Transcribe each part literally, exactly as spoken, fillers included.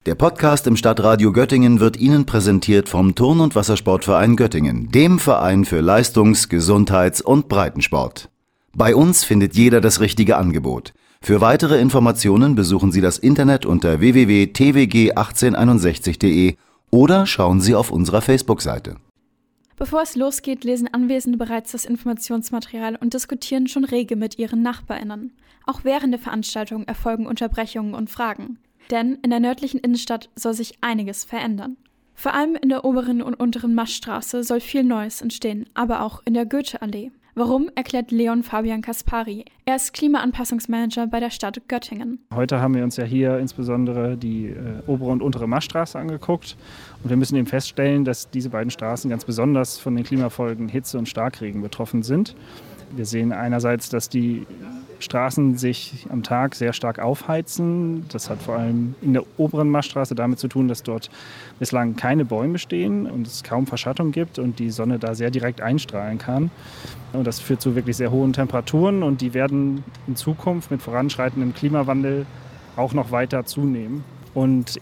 Der Podcast im Stadtradio Göttingen wird Ihnen präsentiert vom Turn- und Wassersportverein Göttingen, dem Verein für Leistungs-, Gesundheits- und Breitensport. Bei uns findet jeder das richtige Angebot. Für weitere Informationen besuchen Sie das Internet unter w w w punkt t w g achtzehn einundsechzig punkt d e oder schauen Sie auf unserer Facebook-Seite. Bevor es losgeht, lesen Anwesende bereits das Informationsmaterial und diskutieren schon rege mit ihren NachbarInnen. Auch während der Veranstaltung erfolgen Unterbrechungen und Fragen. Denn in der nördlichen Innenstadt soll sich einiges verändern. Vor allem in der oberen und unteren Maschstraße soll viel Neues entstehen, aber auch in der Goetheallee. Warum, erklärt Leon Fabian Kaspari. Er ist Klimaanpassungsmanager bei der Stadt Göttingen. Heute haben wir uns ja hier insbesondere die äh, obere und untere Maschstraße angeguckt. Und wir müssen eben feststellen, dass diese beiden Straßen ganz besonders von den Klimafolgen Hitze und Starkregen betroffen sind. Wir sehen einerseits, dass die Straßen sich am Tag sehr stark aufheizen. Das hat vor allem in der oberen Maschstraße damit zu tun, dass dort bislang keine Bäume stehen und es kaum Verschattung gibt und die Sonne da sehr direkt einstrahlen kann. Und das führt zu wirklich sehr hohen Temperaturen und die werden in Zukunft mit voranschreitendem Klimawandel auch noch weiter zunehmen. Und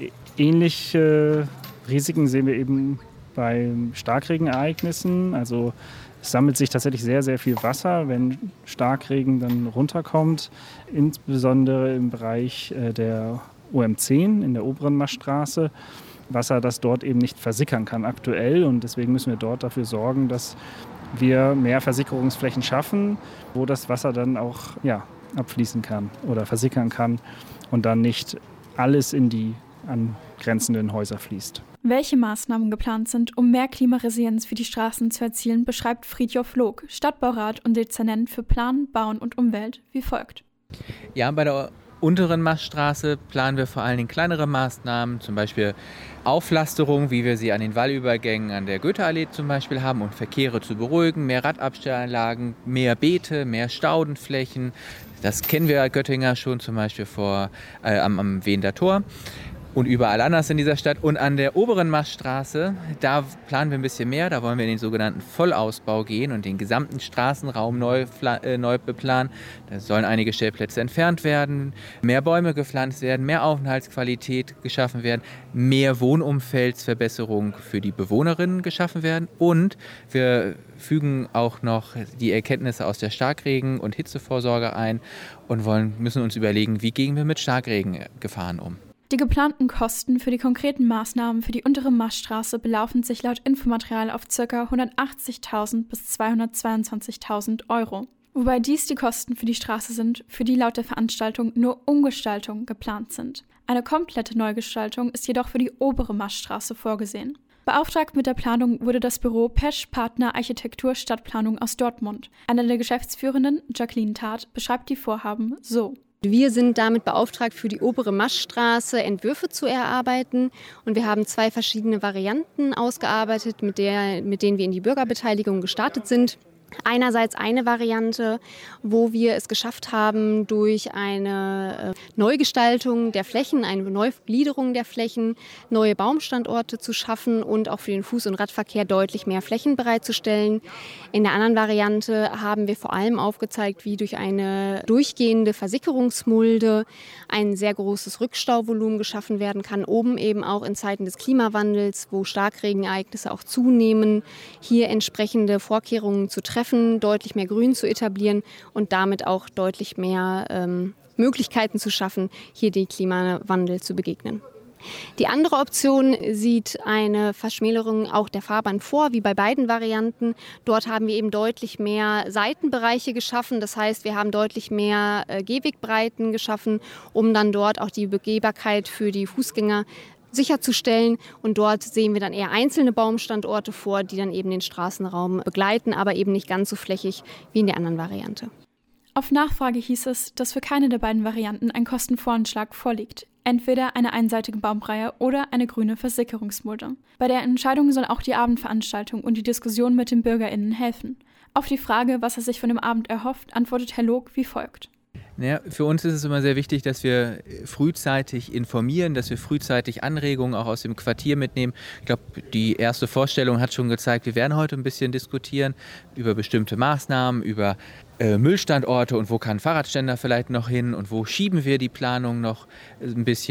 ähnliche Risiken sehen wir eben bei Starkregenereignissen. Also es sammelt sich tatsächlich sehr, sehr viel Wasser, wenn Starkregen dann runterkommt, insbesondere im Bereich der O M zehn in der oberen Maschstraße. Wasser, das dort eben nicht versickern kann aktuell und deswegen müssen wir dort dafür sorgen, dass wir mehr Versickerungsflächen schaffen, wo das Wasser dann auch ja, abfließen kann oder versickern kann und dann nicht alles in die angrenzenden Häuser fließt. Welche Maßnahmen geplant sind, um mehr Klimaresilienz für die Straßen zu erzielen, beschreibt Friedjof Log, Stadtbaurat und Dezernent für Planen, Bauen und Umwelt, wie folgt. Ja, bei der unteren Maschstraße planen wir vor allen Dingen kleinere Maßnahmen, zum Beispiel Auflasterung, wie wir sie an den Wallübergängen an der Goetheallee zum Beispiel haben, um Verkehre zu beruhigen, mehr Radabstellanlagen, mehr Beete, mehr Staudenflächen. Das kennen wir Göttinger schon zum Beispiel vor, äh, am, am Wehender Tor. Und überall anders in dieser Stadt. Und an der oberen Maschstraße, da planen wir ein bisschen mehr. Da wollen wir in den sogenannten Vollausbau gehen und den gesamten Straßenraum neu, äh, neu beplanen. Da sollen einige Stellplätze entfernt werden, mehr Bäume gepflanzt werden, mehr Aufenthaltsqualität geschaffen werden, mehr Wohnumfeldsverbesserung für die Bewohnerinnen geschaffen werden. Und wir fügen auch noch die Erkenntnisse aus der Starkregen- und Hitzevorsorge ein und wollen, müssen uns überlegen, wie gehen wir mit Starkregengefahren um. Die geplanten Kosten für die konkreten Maßnahmen für die untere Maschstraße belaufen sich laut Infomaterial auf ca. hundertachtzigtausend bis zweihundertzweiundzwanzigtausend Euro. Wobei dies die Kosten für die Straße sind, für die laut der Veranstaltung nur Umgestaltungen geplant sind. Eine komplette Neugestaltung ist jedoch für die obere Maschstraße vorgesehen. Beauftragt mit der Planung wurde das Büro Pesch Partner Architektur Stadtplanung aus Dortmund. Eine der Geschäftsführenden, Jacqueline Tat, beschreibt die Vorhaben so. Wir sind damit beauftragt, für die obere Maschstraße Entwürfe zu erarbeiten. Und wir haben zwei verschiedene Varianten ausgearbeitet, mit, der, mit denen wir in die Bürgerbeteiligung gestartet sind. Einerseits eine Variante, wo wir es geschafft haben, durch eine Neugestaltung der Flächen, eine Neugliederung der Flächen, neue Baumstandorte zu schaffen und auch für den Fuß- und Radverkehr deutlich mehr Flächen bereitzustellen. In der anderen Variante haben wir vor allem aufgezeigt, wie durch eine durchgehende Versickerungsmulde ein sehr großes Rückstauvolumen geschaffen werden kann, oben eben auch in Zeiten des Klimawandels, wo Starkregenereignisse auch zunehmen, hier entsprechende Vorkehrungen zu treffen, deutlich mehr Grün zu etablieren und damit auch deutlich mehr ähm, Möglichkeiten zu schaffen, hier dem Klimawandel zu begegnen. Die andere Option sieht eine Verschmälerung auch der Fahrbahn vor, wie bei beiden Varianten. Dort haben wir eben deutlich mehr Seitenbereiche geschaffen. Das heißt, wir haben deutlich mehr äh, Gehwegbreiten geschaffen, um dann dort auch die Begehbarkeit für die Fußgänger sicherzustellen. Und dort sehen wir dann eher einzelne Baumstandorte vor, die dann eben den Straßenraum begleiten, aber eben nicht ganz so flächig wie in der anderen Variante. Auf Nachfrage hieß es, dass für keine der beiden Varianten ein Kostenvoranschlag vorliegt. Entweder eine einseitige Baumreihe oder eine grüne Versickerungsmulde. Bei der Entscheidung soll auch die Abendveranstaltung und die Diskussion mit den BürgerInnen helfen. Auf die Frage, was er sich von dem Abend erhofft, antwortet Herr Log wie folgt. Naja, für uns ist es immer sehr wichtig, dass wir frühzeitig informieren, dass wir frühzeitig Anregungen auch aus dem Quartier mitnehmen. Ich glaube, die erste Vorstellung hat schon gezeigt, wir werden heute ein bisschen diskutieren über bestimmte Maßnahmen, über äh, Müllstandorte und wo kann ein Fahrradständer vielleicht noch hin und wo schieben wir die Planung noch ein bisschen.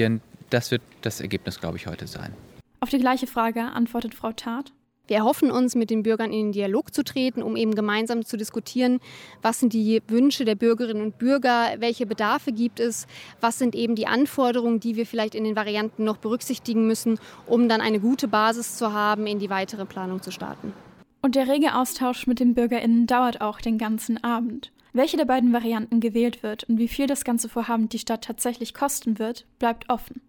das wird das Ergebnis, glaube ich, heute sein. Auf die gleiche Frage antwortet Frau Tart. Wir erhoffen uns, mit den Bürgern in den Dialog zu treten, um eben gemeinsam zu diskutieren, was sind die Wünsche der Bürgerinnen und Bürger, welche Bedarfe gibt es, was sind eben die Anforderungen, die wir vielleicht in den Varianten noch berücksichtigen müssen, um dann eine gute Basis zu haben, in die weitere Planung zu starten. Und der rege Austausch mit den BürgerInnen dauert auch den ganzen Abend. Welche der beiden Varianten gewählt wird und wie viel das ganze Vorhaben die Stadt tatsächlich kosten wird, bleibt offen.